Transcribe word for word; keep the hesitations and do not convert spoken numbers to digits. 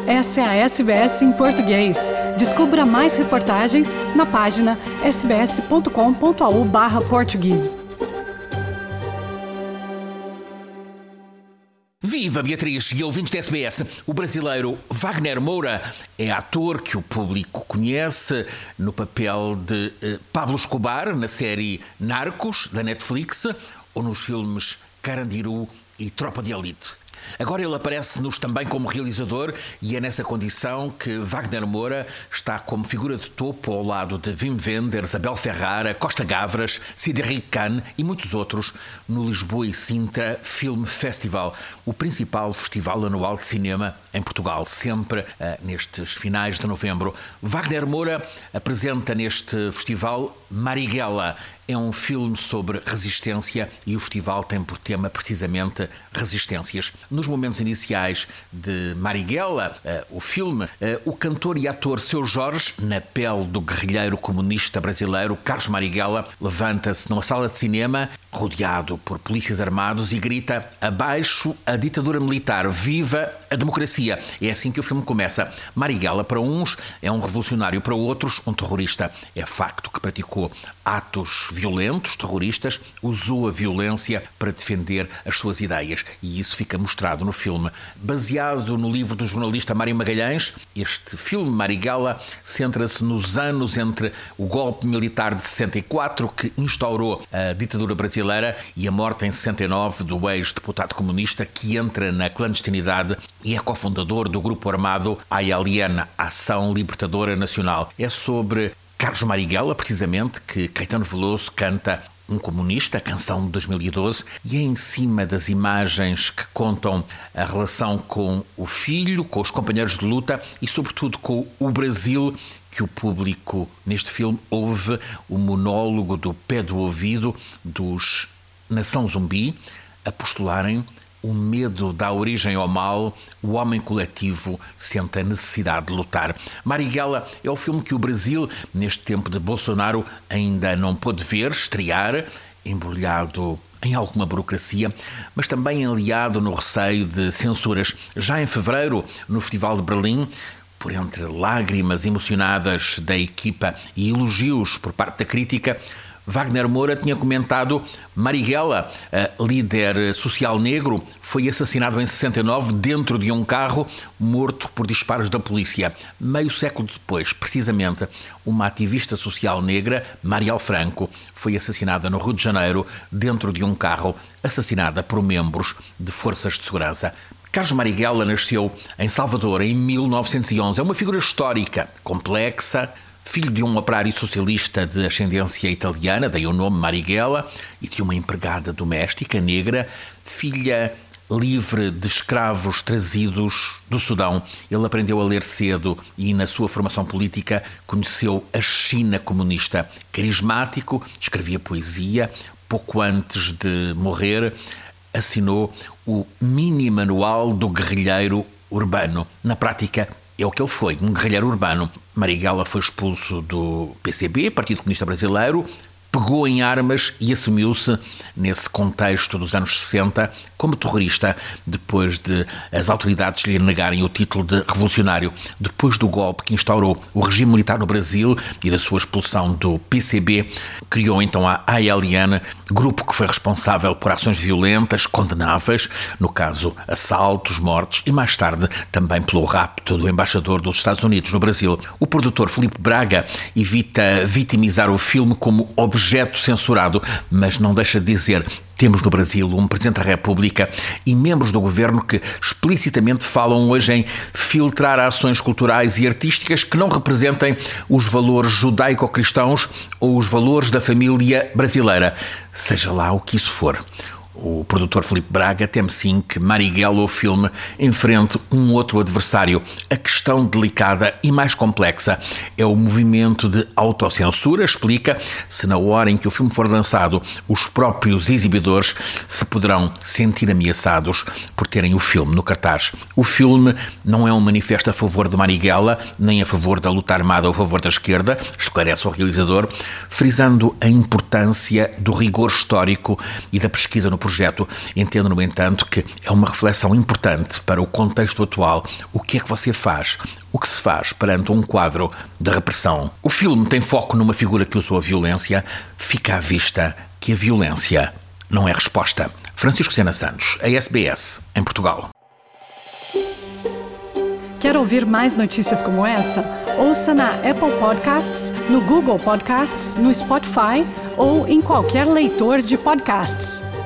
Essa é a S B S em português. Descubra mais reportagens na página sbs.com.au barra português. Viva Beatriz e ouvintes da S B S. O brasileiro Wagner Moura é ator que o público conhece no papel de eh, Pablo Escobar na série Narcos, da Netflix, ou nos filmes Carandiru e Tropa de Elite. Agora ele aparece-nos também como realizador e é nessa condição que Wagner Moura está como figura de topo ao lado de Wim Wenders, Abel Ferrara, Costa Gavras, Cédric Kahn e muitos outros no Lisboa e Sintra Film Festival, o principal festival anual de cinema em Portugal, sempre uh, nestes finais de novembro. Wagner Moura apresenta neste festival Marighella. É um filme sobre resistência e o festival tem por tema precisamente resistências. Nos momentos iniciais de Marighella, uh, o filme, uh, o cantor e ator Seu Jorge, na pele do guerrilheiro comunista brasileiro Carlos Marighella, levanta-se numa sala de cinema, rodeado por polícias armados e grita: abaixo a ditadura militar, viva a democracia. É assim que o filme começa. Marighella, para uns, é um revolucionário, para outros, um terrorista. É facto que praticou atos violentos, terroristas, usou a violência para defender as suas ideias e isso fica mostrado no filme. Baseado no livro do jornalista Mário Magalhães, este filme, Marighella, centra-se nos anos entre o golpe militar de sessenta e quatro, que instaurou a ditadura brasileira, e a morte em sessenta e nove do ex-deputado comunista, que entra na clandestinidade e é cofundador do grupo armado A L N, Ação Libertadora Nacional. É sobre Carlos Marighella, precisamente, que Caetano Veloso canta Um Comunista, a canção de dois mil e doze, e é em cima das imagens que contam a relação com o filho, com os companheiros de luta e, sobretudo, com o Brasil, que o público, neste filme, ouve o monólogo do pé do ouvido dos Nação Zumbi a postularem o medo dá origem ao mal, o homem coletivo sente a necessidade de lutar. Marighella é o filme que o Brasil, neste tempo de Bolsonaro, ainda não pôde ver, estrear, embrulhado em alguma burocracia, mas também aliado no receio de censuras. Já em fevereiro, no Festival de Berlim, por entre lágrimas emocionadas da equipa e elogios por parte da crítica, Wagner Moura tinha comentado: Marighella, líder social negro, foi assassinado em sessenta e nove dentro de um carro, morto por disparos da polícia. Meio século depois, precisamente, uma ativista social negra, Marielle Franco, foi assassinada no Rio de Janeiro dentro de um carro, assassinada por membros de forças de segurança. Carlos Marighella nasceu em Salvador em mil novecentos e onze. É uma figura histórica, complexa, filho de um operário socialista de ascendência italiana, daí o nome Marighella, e de uma empregada doméstica negra, filha livre de escravos trazidos do Sudão. Ele aprendeu a ler cedo e, na sua formação política, conheceu a China comunista. Carismático, escrevia poesia. Pouco antes de morrer, assinou o mini manual do guerrilheiro urbano. Na prática, é o que ele foi, um guerrilheiro urbano. Marighella foi expulso do P C B, Partido Comunista Brasileiro, pegou em armas e assumiu-se, nesse contexto dos anos sessenta, como terrorista, depois de as autoridades lhe negarem o título de revolucionário. Depois do golpe que instaurou o regime militar no Brasil e da sua expulsão do P C B, criou então a A L N, grupo que foi responsável por ações violentas, condenáveis, no caso assaltos, mortes e mais tarde também pelo rapto do embaixador dos Estados Unidos no Brasil. O produtor Filipe Braga evita vitimizar o filme como objeto censurado, mas não deixa de dizer: temos no Brasil um Presidente da República e membros do governo que explicitamente falam hoje em filtrar ações culturais e artísticas que não representem os valores judaico-cristãos ou os valores da família brasileira, seja lá o que isso for. O produtor Filipe Braga teme sim que Marighella, o filme, enfrente um outro adversário. A questão delicada e mais complexa é o movimento de autocensura. Explica se na hora em que o filme for lançado, os próprios exibidores se poderão sentir ameaçados por terem o filme no cartaz. O filme não é um manifesto a favor de Marighella, nem a favor da luta armada ou a favor da esquerda, esclarece o realizador, frisando a importância do rigor histórico e da pesquisa no projeto. Entendo, no entanto, que é uma reflexão importante para o contexto atual. O que é que você faz? O que se faz perante um quadro de repressão? O filme tem foco numa figura que usou a violência. Fica à vista que a violência não é resposta. Francisco Sena Santos, a S B S, em Portugal. Quer ouvir mais notícias como essa? Ouça na Apple Podcasts, no Google Podcasts, no Spotify ou em qualquer leitor de podcasts.